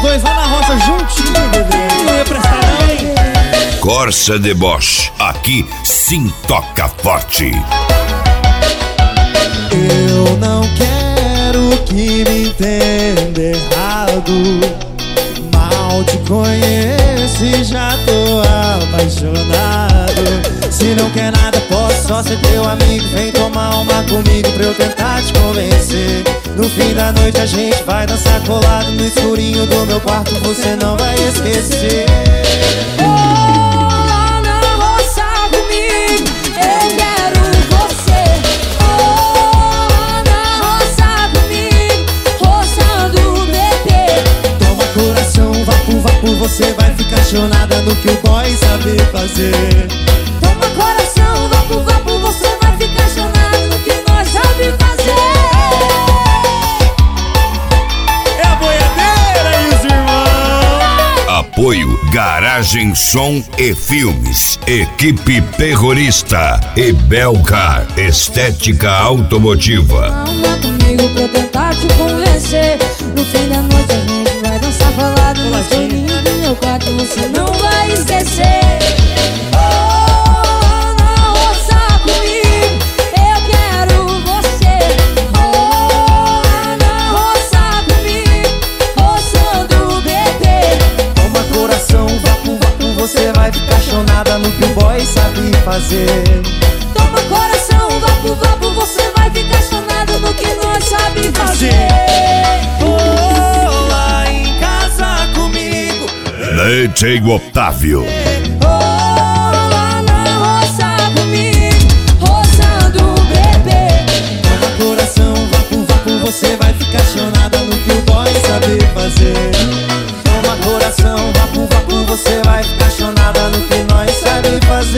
dois lá na roça juntinho, bebê. Não ia prestar não, hein? Corsa de Bosch, aqui sim toca forte. Eu não quero que me entenda errado. Mal te conheço e já tô apaixonado. Se não quer nada, posso só ser teu amigo. Vem tomar uma comigo pra eu tentar te convencer. No fim da noite a gente vai dançar colado no escurinho do meu quarto, você não vai esquecer. Você vai ficar apaixonada no que o boy sabe fazer. Toma coração, vapo, vapo, você vai ficar apaixonada no que nós sabe fazer. É a boiadeira e os irmãos. Apoio Garagem Som e Filmes, Equipe Terrorista e Belcar Estética Automotiva. Calma comigo pra eu tentar te convencer. No fim da noite a gente vai dançar falado no escurinho do meu quarto, você não vai esquecer. Oh, não roça comigo, eu quero você. Oh, não roça comigo, roçando o bebê. Toma coração, vapo, vapo, você vai ficar apaixonada no que o boy sabe fazer. Toma coração, vapo, vapo, você vai ficar apaixonado no que nós sabe fazer. DJ Otávio. Lá na roça comigo, roçando o bebê. Toma coração, vapo, vapo, você vai ficar apaixonada no que o boy sabe fazer. Toma coração, vapo, vapo, você vai ficar apaixonada no que nós sabe fazer.